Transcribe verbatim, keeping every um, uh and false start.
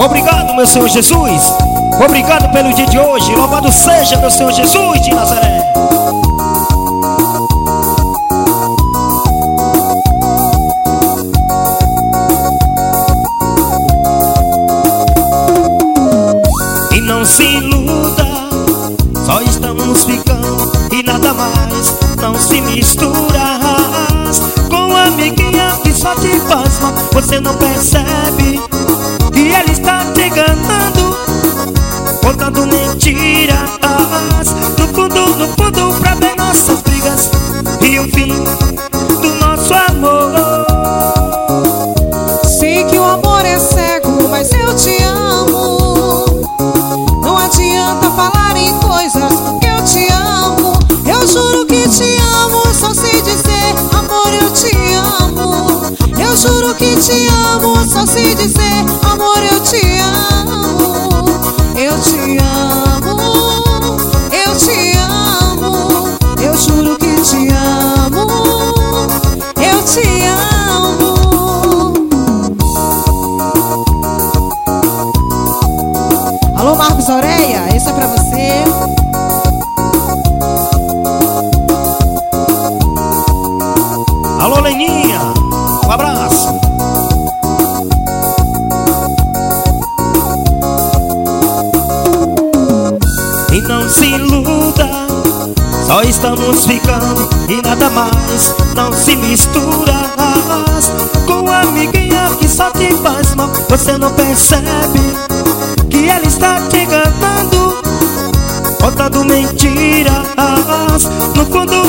Obrigado, meu Senhor Jesus. Obrigado pelo dia de hoje. Louvado seja, meu Senhor Jesus de Nazaré. E não se iluda, só estamos ficando e nada mais. Não se mistura com a amiguinha que só te faz mal. Você não percebe que ela está te enganando, contando mentiras. No fundo, no fundo, pra ver nossas brigas e o fim do nosso amor. Sei que o amor é cego, mas eu te amo. Não adianta falar em coisas, porque eu te amo. Eu juro que te amo, só sei dizer, amor, eu te amo. Eu juro que te amo, só sei dizer, amor, eu te amo. Eu te amo, eu te amo. Eu juro que te amo, eu te amo. Alô, Marcos Aureia, isso é pra você. Alô, Leninha, um abraço. E não se iluda, só estamos ficando e nada mais. Não se mistura com a amiguinha que só te faz mal. Você não percebe que ela está te enganando, contando mentiras. No fundo,